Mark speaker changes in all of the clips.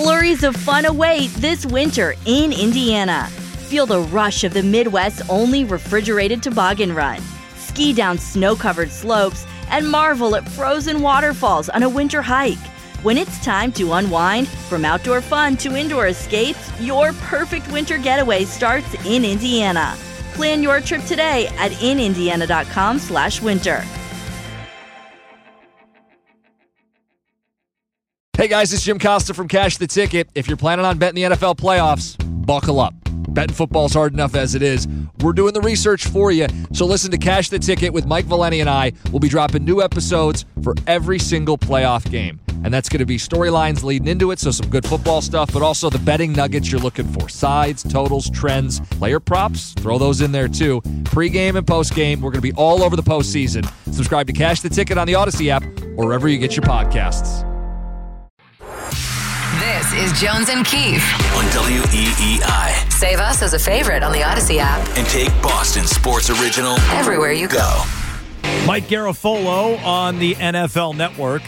Speaker 1: Flurries of fun await this winter in Indiana. Feel the rush of the Midwest's only refrigerated toboggan run. Ski down snow-covered slopes and marvel at frozen waterfalls on a winter hike. When it's time to unwind, from outdoor fun to indoor escapes, your perfect winter getaway starts in Indiana. Plan your trip today at inindiana.com/winter.
Speaker 2: Hey guys, it's Jim Costa from Cash the Ticket. If you're planning on betting the NFL playoffs, buckle up. Betting football's hard enough as it is. We're doing the research for you. So listen to Cash the Ticket with Mike Valeni and I. We'll be dropping new episodes for every single playoff game. And that's going to be storylines leading into it, so some good football stuff, but also the betting nuggets you're looking for. Sides, totals, trends, player props, throw those in there too. Pre-game and post-game, we're going to be all over the postseason. Subscribe to Cash the Ticket on the Odyssey app or wherever you get your podcasts.
Speaker 3: This is Jones and Keefe
Speaker 4: on WEEI.
Speaker 3: Save us as a favorite on the Odyssey app.
Speaker 4: And take Boston Sports Original
Speaker 3: everywhere you go.
Speaker 5: Mike Garafolo on the NFL Network.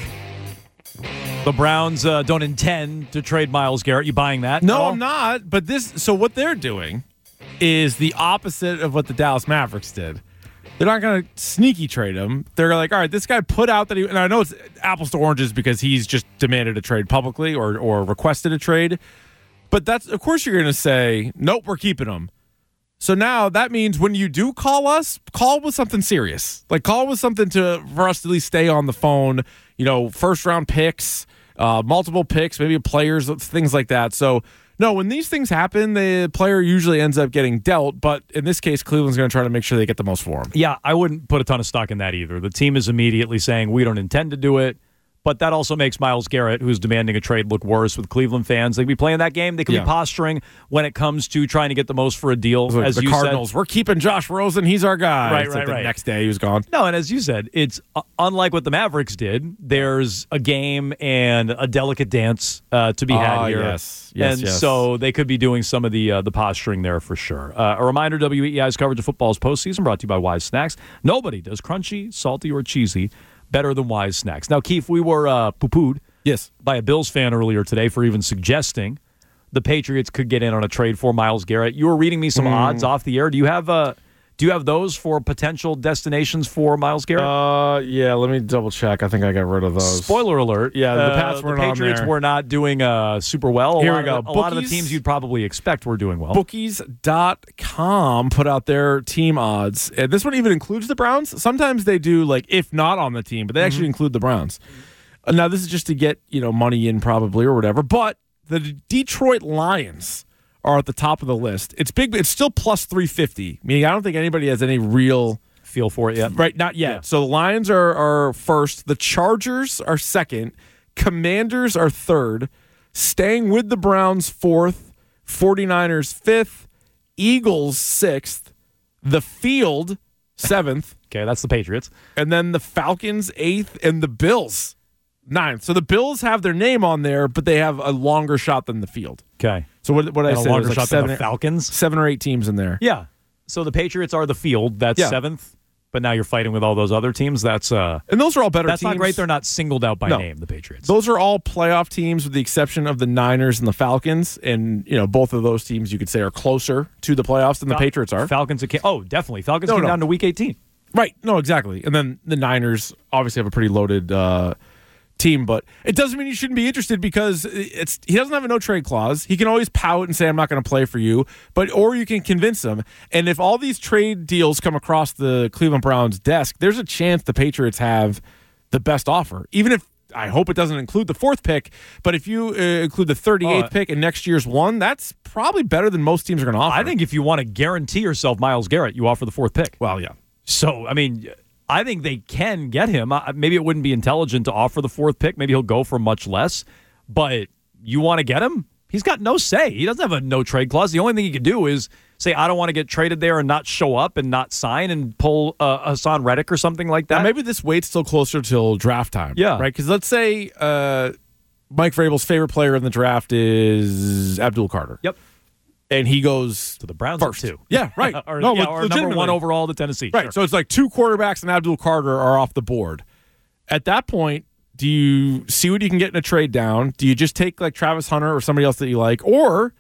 Speaker 5: The Browns don't intend to trade Myles Garrett. You buying that?
Speaker 6: No, I'm not. But so what they're doing is the opposite of what the Dallas Mavericks did. They're not going to sneaky trade him. They're like, all right, this guy put out that and I know it's apples to oranges because he's just demanded a trade publicly or requested a trade. But of course you're going to say, nope, we're keeping him. So now that means when you do call us, call with something serious. Like call with something for us to at least stay on the phone, first round picks, multiple picks, maybe players, things like that. So no, when these things happen, the player usually ends up getting dealt. But in this case, Cleveland's going to try to make sure they get the most for him.
Speaker 5: Yeah, I wouldn't put a ton of stock in that either. The team is immediately saying we don't intend to do it. But that also makes Myles Garrett, who's demanding a trade, look worse with Cleveland fans. They could be playing that game. They could be posturing when it comes to trying to get the most for a deal.
Speaker 6: Like
Speaker 5: as
Speaker 6: the
Speaker 5: you
Speaker 6: Cardinals,
Speaker 5: said,
Speaker 6: we're keeping Josh Rosen. He's our guy.
Speaker 5: Right.
Speaker 6: The next day, he was gone.
Speaker 5: No, and as you said, it's unlike what the Mavericks did. There's a game and a delicate dance to be had here.
Speaker 6: Yes.
Speaker 5: So they could be doing some of the posturing there for sure. A reminder, WEI's coverage of football's postseason brought to you by Wise Snacks. Nobody does crunchy, salty, or cheesy better than Wise Snacks. Now, Keith, we were poo-pooed by a Bills fan earlier today for even suggesting the Patriots could get in on a trade for Myles Garrett. You were reading me some odds off the air. Do you have those for potential destinations for Myles Garrett?
Speaker 6: Yeah, let me double check. I think I got rid of those.
Speaker 5: Spoiler alert.
Speaker 6: Yeah, the Pats weren't on there.
Speaker 5: The Patriots were not doing super well.
Speaker 6: Here we go.
Speaker 5: A lot of the teams you'd probably expect were doing well.
Speaker 6: Bookies.com put out their team odds. And this one even includes the Browns. Sometimes they do, if not on the team, but they actually include the Browns. Now, this is just to get, money in probably or whatever. But the Detroit Lions are at the top of the list. It's big. It's still plus 350, meaning I don't think anybody has any real
Speaker 5: feel for it yet.
Speaker 6: Right, not yet. Yeah. So the Lions are first. The Chargers are second. Commanders are third. Staying with the Browns, fourth. 49ers, fifth. Eagles, sixth. The Field, seventh.
Speaker 5: Okay, that's the Patriots.
Speaker 6: And then the Falcons, eighth. And the Bills, ninth. So the Bills have their name on there, but they have a longer shot than the Field.
Speaker 5: Okay.
Speaker 6: So what I said,
Speaker 5: a longer shot than the Falcons?
Speaker 6: 7 or 8 teams in there.
Speaker 5: Yeah. So the Patriots are the Field. That's seventh. But now you're fighting with all those other teams. And
Speaker 6: those are all better teams.
Speaker 5: That's not great. They're not singled out by name, the Patriots.
Speaker 6: Those are all playoff teams with the exception of the Niners and the Falcons. And, both of those teams you could say are closer to the playoffs than the Patriots are.
Speaker 5: Falcons, definitely. Falcons came down to week 18.
Speaker 6: Right. No, exactly. And then the Niners obviously have a pretty loaded team, but it doesn't mean you shouldn't be interested because he doesn't have a no trade clause. He can always pout and say, I'm not going to play for you, or you can convince him. And if all these trade deals come across the Cleveland Browns desk, there's a chance the Patriots have the best offer. Even if I hope it doesn't include the 4th pick, but if you include the 38th pick in next year's one, that's probably better than most teams are going to offer.
Speaker 5: I think if you want to guarantee yourself Myles Garrett, you offer the 4th pick.
Speaker 6: Well, yeah.
Speaker 5: So, I think they can get him. Maybe it wouldn't be intelligent to offer the 4th pick. Maybe he'll go for much less. But you want to get him? He's got no say. He doesn't have a no-trade clause. The only thing he could do is say, I don't want to get traded there and not show up and not sign and pull Hassan Reddick or something like that.
Speaker 6: Now, maybe this waits till closer till draft time.
Speaker 5: Yeah.
Speaker 6: Right? Because let's say Mike Vrabel's favorite player in the draft is Abdul Carter.
Speaker 5: Yep.
Speaker 6: And he goes
Speaker 5: to the Browns
Speaker 6: first.
Speaker 5: Too.
Speaker 6: Yeah, right.
Speaker 5: or number 1 overall to Tennessee.
Speaker 6: Right.
Speaker 5: Sure.
Speaker 6: So it's like 2 quarterbacks and Abdul Carter are off the board. At that point, Do you see what you can get in a trade down? Do you just take like Travis Hunter or somebody else that you like? Or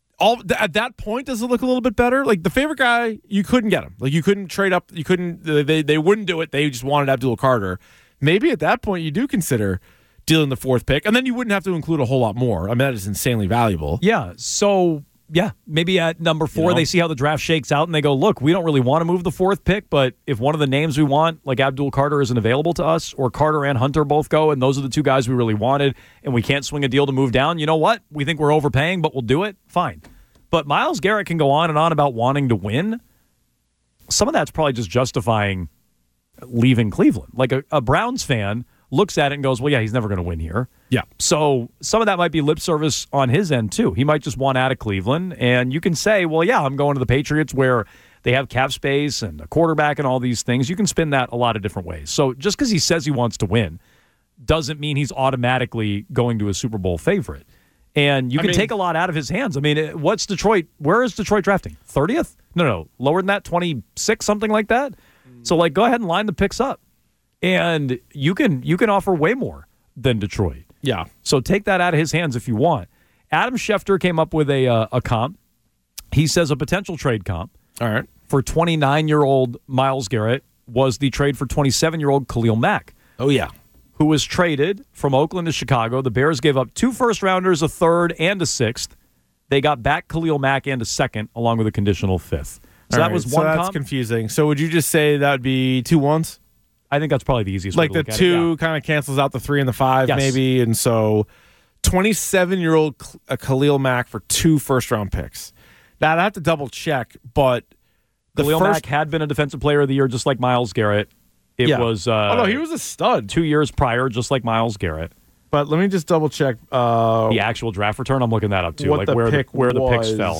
Speaker 6: at that point, does it look a little bit better? Like the favorite guy, you couldn't get him. Like you couldn't trade up. You couldn't. They wouldn't do it. They just wanted Abdul Carter. Maybe at that point you do consider dealing the 4th pick, and then you wouldn't have to include a whole lot more. I mean, that is insanely valuable.
Speaker 5: Yeah. So, yeah, maybe at number 4, they see how the draft shakes out, and they go, look, we don't really want to move the 4th pick, but if one of the names we want, like Abdul Carter, isn't available to us, or Carter and Hunter both go, and those are the 2 guys we really wanted, and we can't swing a deal to move down, you know what? We think we're overpaying, but we'll do it. Fine. But Myles Garrett can go on and on about wanting to win. Some of that's probably just justifying leaving Cleveland. Like a Browns fan looks at it and goes, well, yeah, he's never going to win here.
Speaker 6: Yeah.
Speaker 5: So some of that might be lip service on his end, too. He might just want out of Cleveland. And you can say, well, yeah, I'm going to the Patriots where they have cap space and a quarterback and all these things. You can spin that a lot of different ways. So just because he says he wants to win doesn't mean he's automatically going to a Super Bowl favorite. And you can take a lot out of his hands. I mean, what's Detroit? Where is Detroit drafting? 30th? No, lower than that, 26, something like that. So, like, go ahead and line the picks up. And you can offer way more than Detroit.
Speaker 6: Yeah.
Speaker 5: So take that out of his hands if you want. Adam Schefter came up with a comp. He says a potential trade comp.
Speaker 6: All right.
Speaker 5: For 29-year-old Myles Garrett was the trade for 27-year-old Khalil Mack.
Speaker 6: Oh, yeah.
Speaker 5: Who was traded from Oakland to Chicago. The Bears gave up 2 first-rounders, a 3rd, and a 6th. They got back Khalil Mack and a 2nd, along with a conditional 5th. So that was one
Speaker 6: comp.
Speaker 5: that's
Speaker 6: confusing. So would you just say that would be 2 1s?
Speaker 5: I think that's probably the easiest
Speaker 6: like
Speaker 5: way to
Speaker 6: the
Speaker 5: look
Speaker 6: 2
Speaker 5: at it,
Speaker 6: kind of cancels out the 3 and the 5,
Speaker 5: Yes.
Speaker 6: maybe. And so 27-year-old Khalil Mack for 2 first-round picks. Now, I'd have to double-check, but
Speaker 5: Khalil Mack had been a Defensive Player of the Year just like Myles Garrett. It was
Speaker 6: no, he was a stud
Speaker 5: 2 years prior, just like Myles Garrett.
Speaker 6: But let me just double-check.
Speaker 5: The actual draft return, I'm looking that up, too. Like where the picks fell.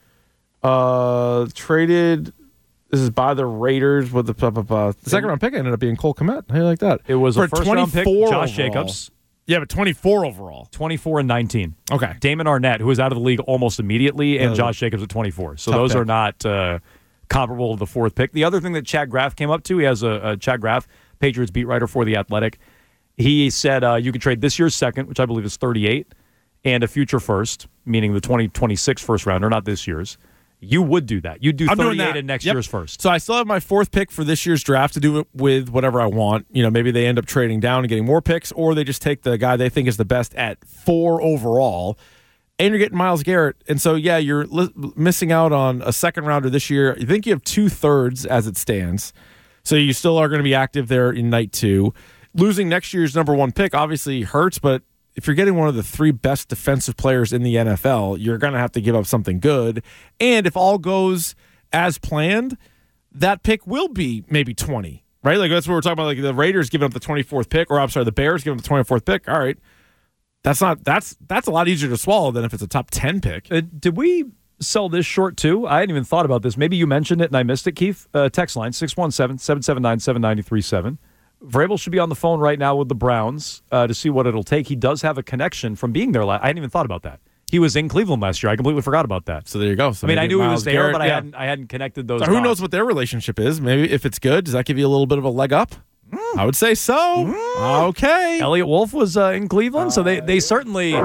Speaker 6: Traded... This is by the Raiders with the second-round pick ended up being Cole Kmet. How do you like that?
Speaker 5: It was
Speaker 6: for
Speaker 5: a first-round pick, Josh Jacobs.
Speaker 6: Yeah, but 24 overall.
Speaker 5: 24 and 19.
Speaker 6: Okay.
Speaker 5: Damon Arnett, who was out of the league almost immediately, and Josh Jacobs at 24. So those are not comparable to the 4th pick. The other thing that Chad Graff came up to, he has a Chad Graff, Patriots beat writer for The Athletic. He said you could trade this year's 2nd, which I believe is 38, and a future 1st, meaning the 2026 first rounder, not this year's. You would do that. You'd do 38 in next year's 1st.
Speaker 6: So I still have my 4th pick for this year's draft to do it with whatever I want. You know, maybe they end up trading down and getting more picks, or they just take the guy they think is the best at 4 overall, and you're getting Myles Garrett. And so, yeah, you're missing out on a 2nd rounder this year. You think you have 2/3 as it stands. So you still are going to be active there in night 2. Losing next year's number 1 pick obviously hurts, but if you're getting one of the 3 best defensive players in the NFL, you're going to have to give up something good. And if all goes as planned, that pick will be maybe 20, right? Like that's what we're talking about. Like the Raiders giving up the 24th pick, or I'm sorry, the Bears giving up the 24th pick. All right, that's a lot easier to swallow than if it's a top 10 pick.
Speaker 5: Did we sell this short too? I hadn't even thought about this. Maybe you mentioned it and I missed it, Keith. Text line 617-779-7937. Vrabel should be on the phone right now with the Browns to see what it'll take. He does have a connection from being there. I hadn't even thought about that. He was in Cleveland last year. I completely forgot about that.
Speaker 6: So there you go. So
Speaker 5: I mean, I knew he was there,
Speaker 6: Garrett,
Speaker 5: but I hadn't connected those.
Speaker 6: So who knows what their relationship is? Maybe if it's good, does that give you a little bit of a leg up? I would say so. Okay.
Speaker 5: Elliot Wolf was in Cleveland, so they certainly.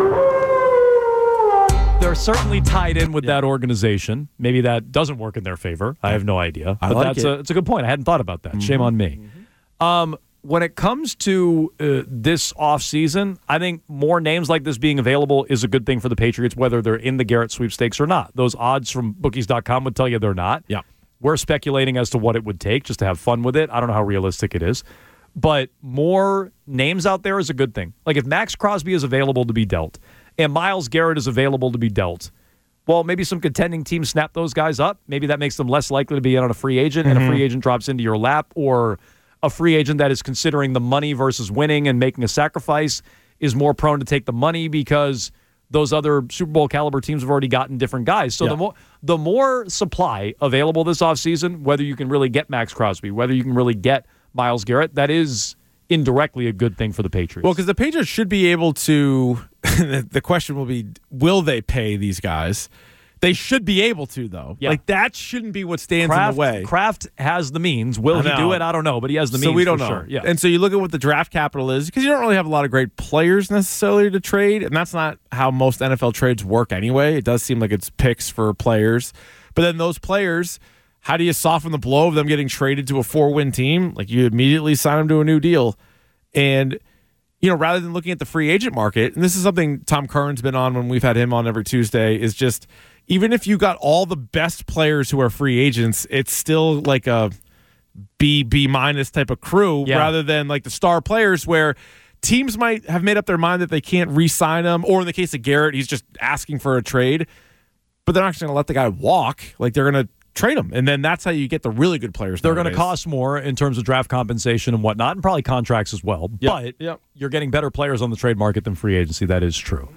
Speaker 5: They're certainly tied in with that organization. Maybe that doesn't work in their favor. I have no idea. But it's a good point. I hadn't thought about that. Mm-hmm. Shame on me. Mm-hmm. When it comes to this offseason, I think more names like this being available is a good thing for the Patriots, whether they're in the Garrett sweepstakes or not. Those odds from bookies.com would tell you they're not.
Speaker 6: Yeah.
Speaker 5: We're speculating as to what it would take just to have fun with it. I don't know how realistic it is. But more names out there is a good thing. Like if Max Crosby is available to be dealt and Myles Garrett is available to be dealt, well, maybe some contending teams snap those guys up. Maybe that makes them less likely to be in on a free agent, and a free agent drops into your lap, or a free agent that is considering the money versus winning and making a sacrifice is more prone to take the money because those other Super Bowl caliber teams have already gotten different guys. So the more supply available this offseason, whether you can really get Max Crosby, whether you can really get Myles Garrett, that is indirectly a good thing for the Patriots.
Speaker 6: Well, because the Patriots should be able to – the question will be, will they pay these guys? They should be able to, though.
Speaker 5: Yeah.
Speaker 6: Like, that shouldn't be what stands in the way.
Speaker 5: Kraft has the means. Will he do it? I don't know, but he has the means.
Speaker 6: So we don't know.
Speaker 5: Sure. Yeah.
Speaker 6: And so you look at what the draft capital is, because you don't really have a lot of great players necessarily to trade, and that's not how most NFL trades work anyway. It does seem like it's picks for players. But then those players, how do you soften the blow of them getting traded to a 4-win team? Like, you immediately sign them to a new deal. And, rather than looking at the free agent market, and this is something Tom Curran's been on when we've had him on every Tuesday, is just even if you got all the best players who are free agents, it's still like a B minus type of crew rather than like the star players where teams might have made up their mind that they can't re-sign him, or in the case of Garrett, he's just asking for a trade, but they're not going to let the guy walk. Like, they're going to trade him, and then that's how you get the really good players.
Speaker 5: They're going to cost more in terms of draft compensation and whatnot, and probably contracts as well. But you're getting better players on the trade market than free agency. That is true.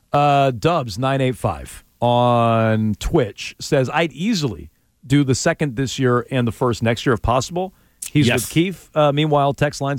Speaker 5: Dubs985 on Twitch says, I'd easily do the second this year and the first next year if possible. He's with Keefe. Meanwhile, text line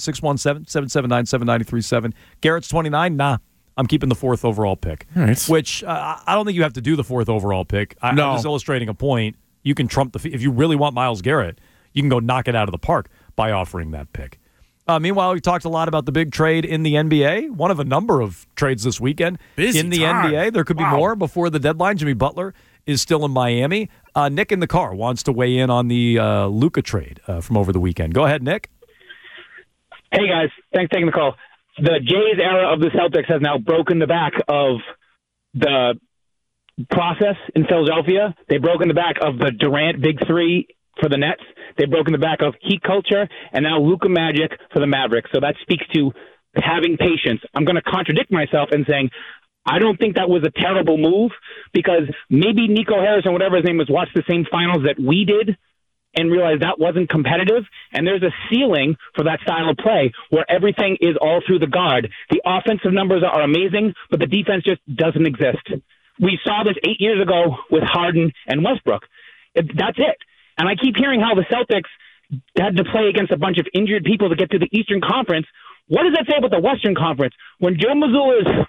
Speaker 5: 617-779-7937. Garrett's 29. Nah, I'm keeping the 4th overall pick.
Speaker 6: All right.
Speaker 5: Which I don't think you have to do the 4th overall pick. I'm just illustrating a point. You can trump if you really want Myles Garrett, you can go knock it out of the park by offering that pick. Meanwhile, we talked a lot about the big trade in the NBA. One of a number of trades this weekend in the NBA. There could be more before the deadline. Jimmy Butler is still in Miami. Nick in the car wants to weigh in on the Luka trade from over the weekend. Go ahead, Nick.
Speaker 7: Hey, guys. Thanks for taking the call. The Jays era of the Celtics has now broken the back of the process in Philadelphia. They've broken the back of the Durant Big Three for the Nets. They've broken the back of Heat culture, and now Luka Magic for the Mavericks. So that speaks to having patience. I'm going to contradict myself in saying I don't think that was a terrible move, because maybe Nico Harris, or whatever his name was, watched the same finals that we did and realized that wasn't competitive. And there's a ceiling for that style of play where everything is all through the guard. The offensive numbers are amazing, but the defense just doesn't exist. We saw this 8 years ago with Harden and Westbrook. That's it. And I keep hearing how the Celtics had to play against a bunch of injured people to get to the Eastern Conference. What does that say about the Western Conference? When Joe Mazzulla's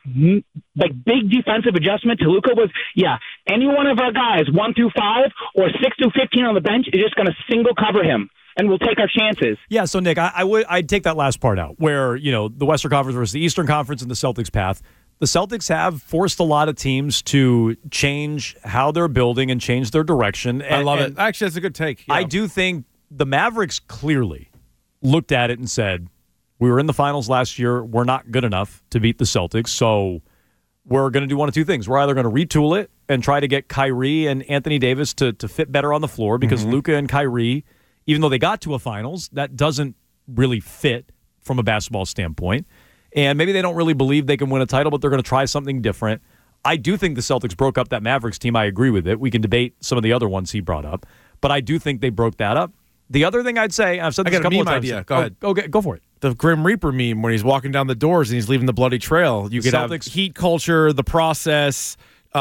Speaker 7: big defensive adjustment to Luka was, any one of our guys, 1 through 5 or 6 through 15 on the bench, is just going to single cover him, and we'll take our chances.
Speaker 5: Yeah, so Nick, I'd take that last part out, where the Western Conference versus the Eastern Conference and the Celtics path. The Celtics have forced a lot of teams to change how they're building and change their direction.
Speaker 6: I love it. Actually, that's a good take. Yeah.
Speaker 5: I do think the Mavericks clearly looked at it and said, we were in the finals last year. We're not good enough to beat the Celtics, so we're going to do one of two things. We're either going to retool it and try to get Kyrie and Anthony Davis to fit better on the floor, because Luka and Kyrie, even though they got to a finals, that doesn't really fit from a basketball standpoint. And maybe they don't really believe they can win a title, but they're going to try something different. I do think the Celtics broke up that Mavericks team. I agree with it. We can debate some of the other ones he brought up, but I do think they broke that up. The other thing I'd say, I've said this a couple of times.
Speaker 6: Idea. Go ahead.
Speaker 5: Okay, go for it.
Speaker 6: The Grim Reaper meme when he's walking down the doors and he's leaving the bloody trail. You could have Heat culture, the process,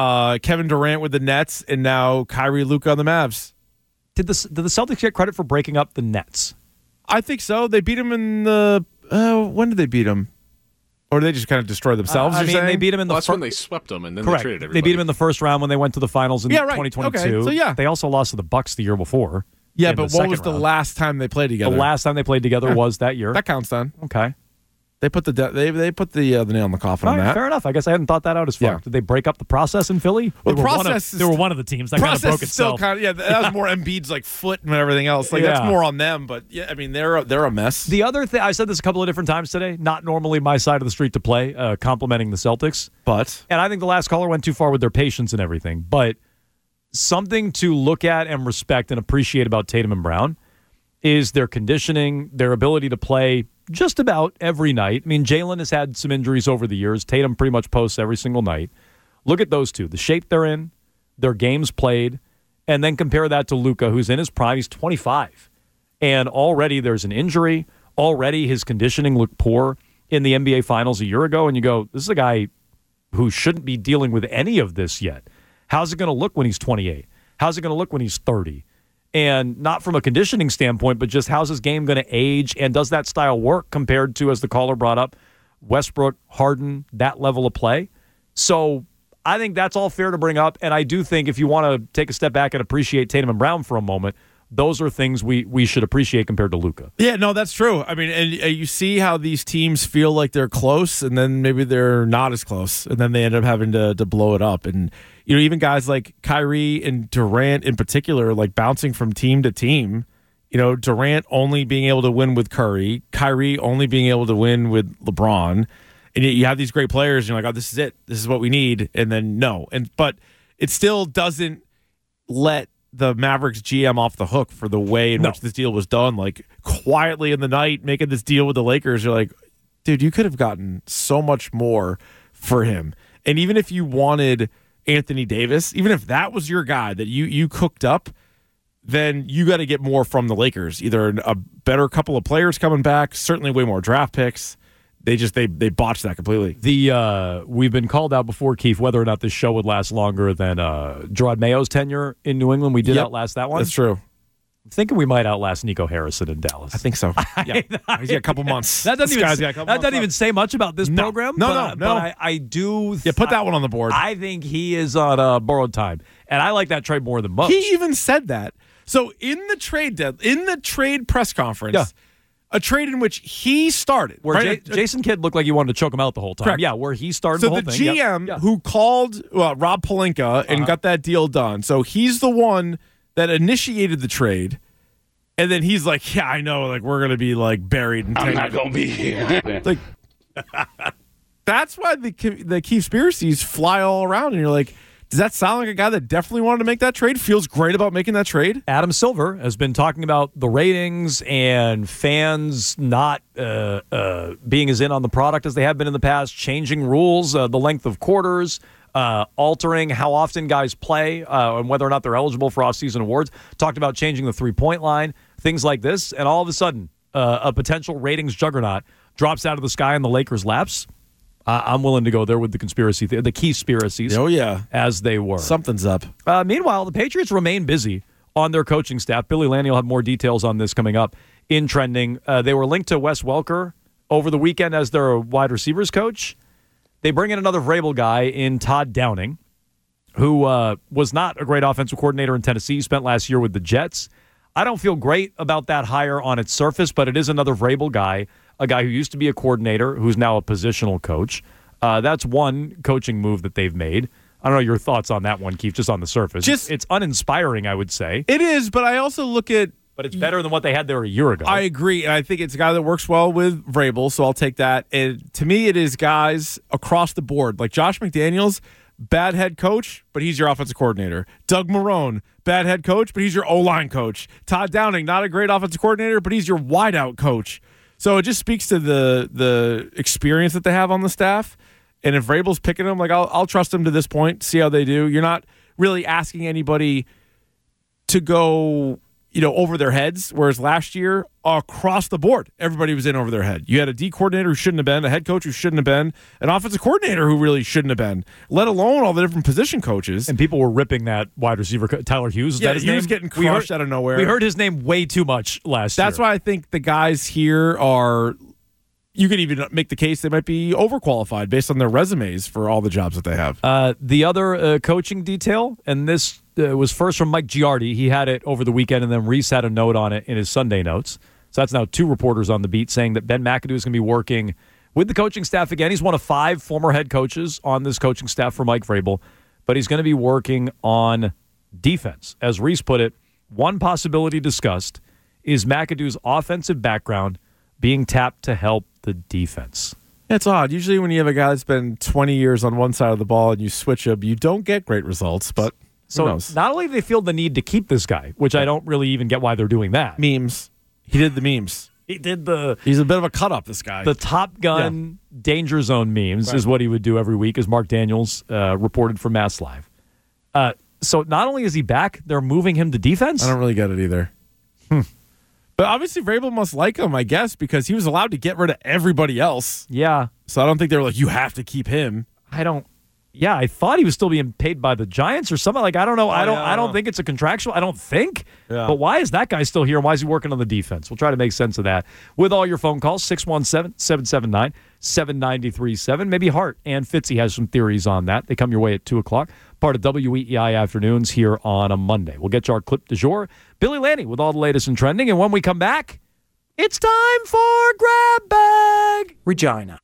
Speaker 6: Kevin Durant with the Nets, and now Kyrie, Luka on the Mavs.
Speaker 5: Did the Celtics get credit for breaking up the Nets?
Speaker 6: I think so. They beat him in the when did they beat him? Or did they just kind of destroy themselves?
Speaker 5: They beat him in the
Speaker 8: that's when they swept them, and then
Speaker 5: correct.
Speaker 8: They traded everybody.
Speaker 5: They beat him in the first round when they went to the finals in 2022.
Speaker 6: Okay. So,
Speaker 5: They also lost to the Bucks the year before.
Speaker 6: Yeah, but what was the last time they played together?
Speaker 5: The last time they played together was that year.
Speaker 6: That counts then.
Speaker 5: Okay.
Speaker 6: They put the nail in the coffin on that.
Speaker 5: Fair enough. I guess I hadn't thought that out as far. Yeah. Did they break up the process in Philly?
Speaker 6: Well,
Speaker 5: they were one of the teams that kind of broke itself.
Speaker 6: That was more Embiid's foot and everything else. That's more on them. But I mean, they're a mess.
Speaker 5: The other thing, I said this a couple of different times today. Not normally my side of the street to play, complimenting the Celtics, and I think the last caller went too far with their patience and everything. But something to look at and respect and appreciate about Tatum and Brown is their conditioning, their ability to play just about every night. I mean, Jalen has had some injuries over the years. Tatum pretty much posts every single night. Look at those two, the shape they're in, their games played, and then compare that to Luka, who's in his prime. He's 25. And already there's an injury. Already his conditioning looked poor in the NBA Finals a year ago. And you go, this is a guy who shouldn't be dealing with any of this yet. How's it going to look when he's 28? How's it going to look when he's 30? And not from a conditioning standpoint, but just how's his game going to age, and does that style work compared to, as the caller brought up, Westbrook, Harden, that level of play? So I think that's all fair to bring up, and I do think if you want to take a step back and appreciate Tatum and Brown for a moment, those are things we should appreciate compared to Luka.
Speaker 6: Yeah, no, that's true. I mean, and you see how these teams feel like they're close, and then maybe they're not as close, and then they end up having to blow it up. And even guys like Kyrie and Durant in particular, like bouncing from team to team. Durant only being able to win with Curry, Kyrie only being able to win with LeBron, and you have these great players, and you're like, oh, this is it. This is what we need. And then no. But it still doesn't let the Mavericks GM off the hook for the way in which this deal was done. Like, quietly in the night, making this deal with the Lakers, you're like, dude, you could have gotten so much more for him. And even if you wanted Anthony Davis, even if that was your guy that you cooked up, then you got to get more from the Lakers. Either a better couple of players coming back, certainly way more draft picks. They botched that completely.
Speaker 5: We've been called out before, Keith, whether or not this show would last longer than Gerard Mayo's tenure in New England. We did outlast that one.
Speaker 6: That's true.
Speaker 5: I'm thinking we might outlast Nico Harrison in Dallas.
Speaker 6: I think so. Yeah. He's got a couple months.
Speaker 5: That doesn't even say much about this program.
Speaker 6: No.
Speaker 5: But I do.
Speaker 6: Put that one on the board.
Speaker 5: I think he is on borrowed time, and I like that trade more than most.
Speaker 6: He even said that. So in the trade press conference, a trade in which he started,
Speaker 5: where Jason Kidd looked like he wanted to choke him out the whole time.
Speaker 6: Correct.
Speaker 5: Yeah, where he started
Speaker 6: so
Speaker 5: the whole thing.
Speaker 6: So the GM who called Rob Pelinka and got that deal done. So he's the one that initiated the trade. And then he's like, yeah, I know, like, we're going to be, like, buried.
Speaker 8: I'm not going to be here.
Speaker 6: Like, that's why the conspiracies fly all around. And you're like, does that sound like a guy that definitely wanted to make that trade? Feels great about making that trade?
Speaker 5: Adam Silver has been talking about the ratings and fans not being as in on the product as they have been in the past, changing rules, the length of quarters, altering how often guys play and whether or not they're eligible for off-season awards. Talked about changing the three-point line, things like this. And all of a sudden, a potential ratings juggernaut drops out of the sky in the Lakers' laps. I'm willing to go there with the conspiracies,
Speaker 6: Oh, yeah.
Speaker 5: as they were.
Speaker 6: Something's up.
Speaker 5: Meanwhile, the Patriots remain busy on their coaching staff. Billy Lanny will have more details on this coming up in Trending. They were linked to Wes Welker over the weekend as their wide receivers coach. They bring in another Vrabel guy in Todd Downing, who was not a great offensive coordinator in Tennessee. He spent last year with the Jets. I don't feel great about that hire on its surface, but it is another Vrabel guy, a guy who used to be a coordinator, who's now a positional coach. That's one coaching move that they've made. I don't know your thoughts on that one, Keith, just on the surface. It's uninspiring, I would say.
Speaker 6: It is, but I also look at...
Speaker 5: But it's better than what they had there a year ago.
Speaker 6: I agree, and I think it's a guy that works well with Vrabel, so I'll take that. And to me, it is guys across the board. Like Josh McDaniels, bad head coach, but he's your offensive coordinator. Doug Marrone, bad head coach, but he's your O-line coach. Todd Downing, not a great offensive coordinator, but he's your wideout coach. So it just speaks to the experience that they have on the staff. And if Vrabel's picking them, like I'll trust them to this point, see how they do. You're not really asking anybody to go, over their heads, whereas last year, across the board, everybody was in over their head. You had a D coordinator who shouldn't have been, a head coach who shouldn't have been, an offensive coordinator who really shouldn't have been, let alone all the different position coaches.
Speaker 5: And people were ripping that wide receiver, Tyler Hughes. Is that his name?
Speaker 6: He was getting crushed out of nowhere.
Speaker 5: We heard his name way too much last year.
Speaker 6: That's why I think the guys here are... You could even make the case they might be overqualified based on their resumes for all the jobs that they have.
Speaker 5: The other coaching detail, and this was first from Mike Giardi. He had it over the weekend, and then Reese had a note on it in his Sunday notes. So that's now two reporters on the beat saying that Ben McAdoo is going to be working with the coaching staff again. He's one of 5 former head coaches on this coaching staff for Mike Vrabel, but he's going to be working on defense. As Reese put it, one possibility discussed is McAdoo's offensive background being tapped to help the defense.
Speaker 6: It's odd. Usually when you have a guy that's been 20 years on one side of the ball and you switch him, you don't get great results, but who knows?
Speaker 5: Not only do they feel the need to keep this guy, which I don't really even get why they're doing that.
Speaker 6: Memes. He did the memes.
Speaker 5: He's a
Speaker 6: bit of a cut-up, this guy.
Speaker 5: The Top Gun Danger Zone memes is what he would do every week, as Mark Daniels reported from Mass Live. So not only is he back, they're moving him to defense?
Speaker 6: I don't really get it either. But obviously Vrabel must like him, I guess, because he was allowed to get rid of everybody else.
Speaker 5: Yeah.
Speaker 6: So I don't think they were like, you have to keep him.
Speaker 5: Yeah, I thought he was still being paid by the Giants or something. Like, I don't know. I don't
Speaker 6: yeah.
Speaker 5: think it's a contractual. I don't think.
Speaker 6: Yeah.
Speaker 5: But why is that guy still here? And why is he working on the defense? We'll try to make sense of that with all your phone calls. 617-779-7937. Maybe Hart and Fitzy has some theories on that. They come your way at 2 o'clock. Part of WEEI Afternoons here on a Monday. We'll get you our clip du jour. Billy Lanny with all the latest and trending. And when we come back, it's time for Grab Bag.
Speaker 8: Regina.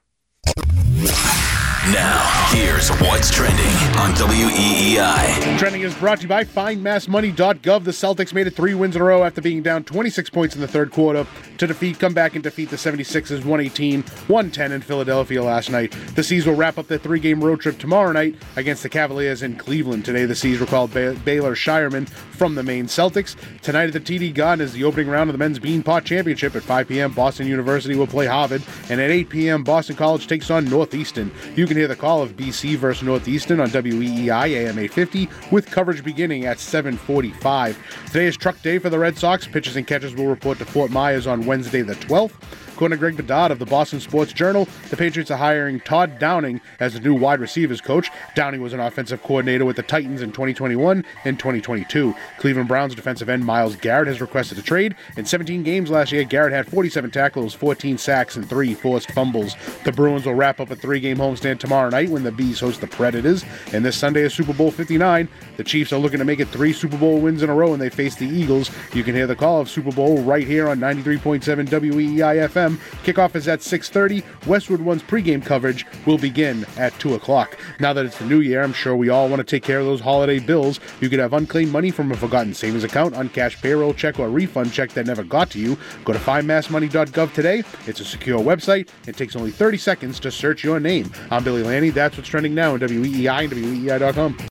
Speaker 4: Now, here's what's trending on WEEI.
Speaker 9: Trending is brought to you by FindMassMoney.gov. The Celtics made it 3 wins in a row after being down 26 points in the third quarter to come back and defeat the 76ers 118-110 in Philadelphia last night. The C's will wrap up their 3-game road trip tomorrow night against the Cavaliers in Cleveland. Today, the C's will call Baylor Shireman from the Maine Celtics. Tonight at the TD Garden is the opening round of the Men's Beanpot Championship. At 5 p.m., Boston University will play Harvard. And at 8 p.m., Boston College takes on Northeastern. You can hear the call of BC versus Northeastern on WEEI AM 850 with coverage beginning at 7:45. Today is truck day for the Red Sox. Pitchers and catchers will report to Fort Myers on Wednesday the 12th. According to Greg Bedard of the Boston Sports Journal, the Patriots are hiring Todd Downing as the new wide receivers coach. Downing was an offensive coordinator with the Titans in 2021 and 2022. Cleveland Browns defensive end Myles Garrett has requested a trade. In 17 games last year, Garrett had 47 tackles, 14 sacks, and 3 forced fumbles. The Bruins will wrap up a 3-game homestand tomorrow night when the Bees host the Predators. And this Sunday is Super Bowl 59. The Chiefs are looking to make it 3 Super Bowl wins in a row when they face the Eagles. You can hear the call of Super Bowl right here on 93.7 WEEI FM. Kickoff is at 6:30. Westwood One's pregame coverage will begin at 2 o'clock. Now that it's the new year, I'm sure we all want to take care of those holiday bills. You could have unclaimed money from a forgotten savings account, uncashed payroll check, or refund check that never got to you. Go to findmassmoney.gov today. It's a secure website. It takes only 30 seconds to search your name. I'm Billy Lanny. That's what's trending now on WEEI and WEEI.com.